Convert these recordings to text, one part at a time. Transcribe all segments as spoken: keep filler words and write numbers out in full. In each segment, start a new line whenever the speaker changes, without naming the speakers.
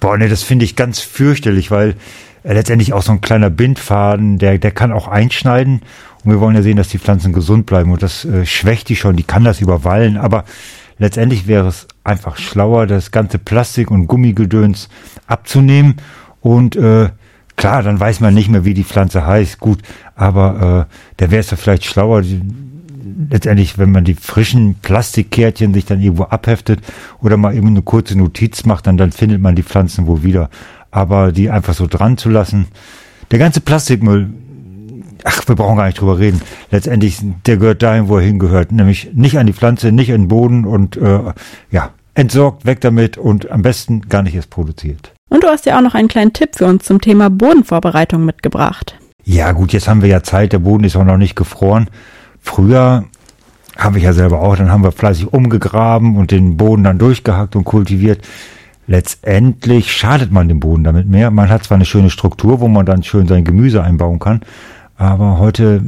Boah, ne, das finde ich ganz fürchterlich, weil äh, letztendlich auch so ein kleiner Bindfaden, der, der kann auch einschneiden. Und wir wollen ja sehen, dass die Pflanzen gesund bleiben. Und das äh, schwächt die schon, die kann das überwallen. Aber letztendlich wäre es einfach schlauer, das ganze Plastik und Gummigedöns abzunehmen. Und äh, klar, dann weiß man nicht mehr, wie die Pflanze heißt. Gut, aber äh, da wäre es ja vielleicht schlauer, die, letztendlich, wenn man die frischen Plastikkärtchen sich dann irgendwo abheftet oder mal eben eine kurze Notiz macht, dann, dann findet man die Pflanzen wohl wieder. Aber die einfach so dran zu lassen, der ganze Plastikmüll, ach, wir brauchen gar nicht drüber reden. Letztendlich, der gehört dahin, wo er hingehört. Nämlich nicht an die Pflanze, nicht in den Boden und äh, ja, entsorgt, weg damit und am besten gar nicht erst produziert.
Und du hast ja auch noch einen kleinen Tipp für uns zum Thema Bodenvorbereitung mitgebracht.
Ja gut, jetzt haben wir ja Zeit, der Boden ist auch noch nicht gefroren. Früher habe ich ja selber auch, dann haben wir fleißig umgegraben und den Boden dann durchgehackt und kultiviert. Letztendlich schadet man dem Boden damit mehr. Man hat zwar eine schöne Struktur, wo man dann schön sein Gemüse einbauen kann, aber heute,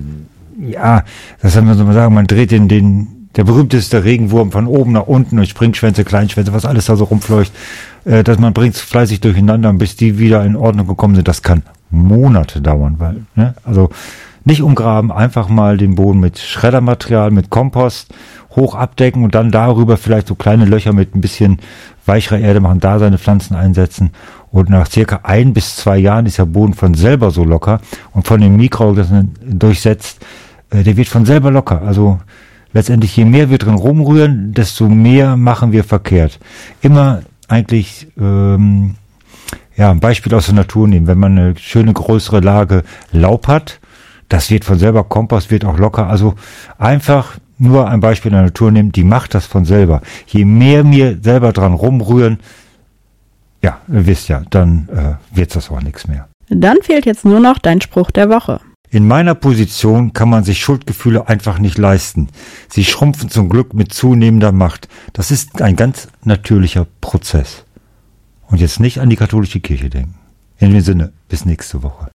ja, das haben wir so mal sagen, man dreht den, den, der berühmteste Regenwurm von oben nach unten und Springschwänze, Kleinschwänze, was alles da so rumfleucht, äh, dass man bringt es fleißig durcheinander, bis die wieder in Ordnung gekommen sind. Das kann Monate dauern, weil, ne, also nicht umgraben, einfach mal den Boden mit Schreddermaterial, mit Kompost hoch abdecken und dann darüber vielleicht so kleine Löcher mit ein bisschen weicherer Erde machen, da seine Pflanzen einsetzen. Und nach circa ein bis zwei Jahren ist der Boden von selber so locker und von dem Mikroorganismen durchsetzt, äh, der wird von selber locker. Also letztendlich, je mehr wir drin rumrühren, desto mehr machen wir verkehrt. Immer eigentlich, ähm, ja, ein Beispiel aus der Natur nehmen. Wenn man eine schöne größere Lage Laub hat, das wird von selber, Kompost wird auch locker. Also einfach nur ein Beispiel in der Natur nehmen, die macht das von selber. Je mehr wir selber dran rumrühren, ja, ihr wisst ja, dann äh, wird das auch nichts mehr.
Dann fehlt jetzt nur noch dein Spruch der Woche.
In meiner Position kann man sich Schuldgefühle einfach nicht leisten. Sie schrumpfen zum Glück mit zunehmender Macht. Das ist ein ganz natürlicher Prozess. Und jetzt nicht an die katholische Kirche denken. In dem Sinne, bis nächste Woche.